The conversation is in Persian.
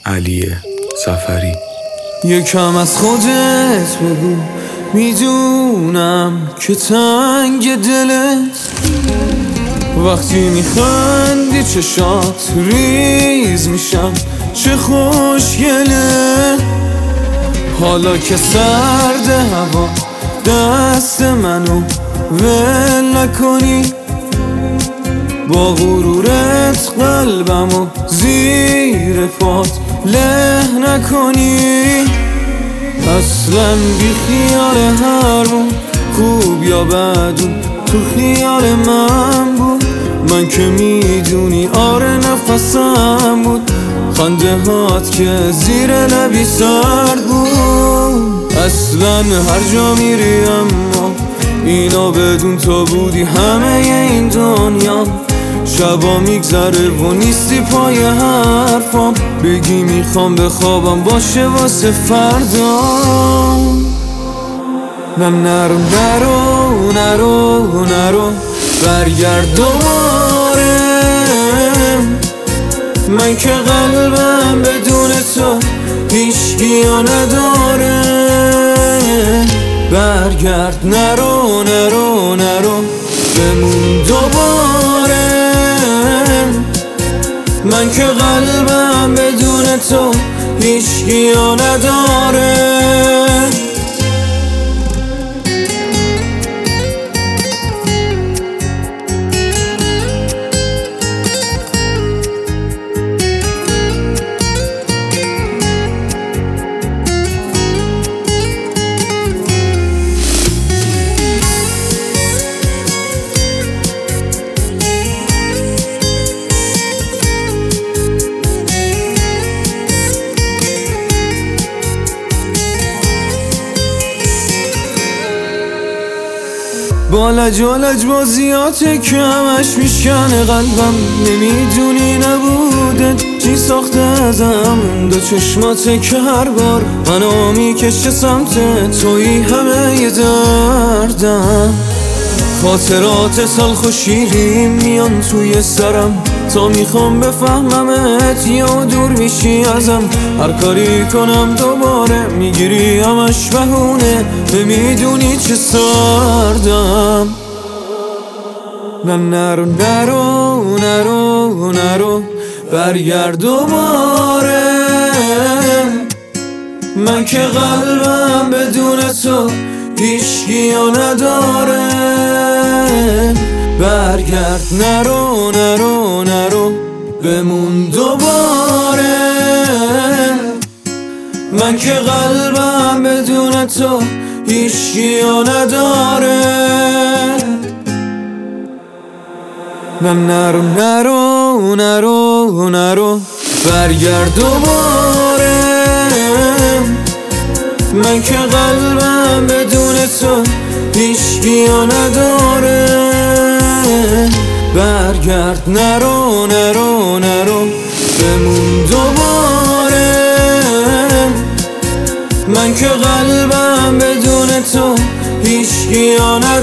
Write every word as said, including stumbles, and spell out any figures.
علی سفری. یکم از خودت بگو، میدونم که تنگ دلت وقتی میخندی چشات ریز میشم، چه خوشگله. حالا که سرد هوا دست منو ول نکنی، با غرورت قلبمو زیر پات له نکنی. اصلا بی خیال هرمون خوب یا بدون تو خیال من بود. من که میدونی آره نفسم بود، خنده هات که زیر لبی سرد بود. اصلا هر جا میری اما اینا بدون تو بودی همه این دنیا. شبا میگذره و نیستی پای حرفام، بگی میخوام بخوابم باشه واسه فردا. نه نرو نرو نرو نرو برگرد دوباره، من که قلبم بدون تو هیچگیا نداره. برگرد نرو نرو نرو بمون دوباره، من که قلبم بدون تو هیچگیا نداره. با لج و لج بازیاته که همش میشکنه قلبم، نمیدونی نبوده چی ساخته ازم. دو چشماته که هر بار منو میکشه سمت توی همه ی دردم. خاطرات تلخ و شیرین میان توی سرم، تا میخوام بفهممت یا دور میشی ازم. هر کاری کنم دوباره میگیری همش بهونه، نمیدونی چه سردم. نه نرو نرو نرو نرو برگرد دوباره، من که قلبم بدون تو هیچگیا نداره. برگرد نرو نرو نرو بمون دوباره، من که قلبم بدون تو هیچگیا نداره. نه نرو نرو نرو نرو برگرد دوباره، من که قلبم بدون تو هیچگیا نداره. برگرد نرو نرو نرو بمون دوباره، من که قلبم بدون تو هیچگیا نداره.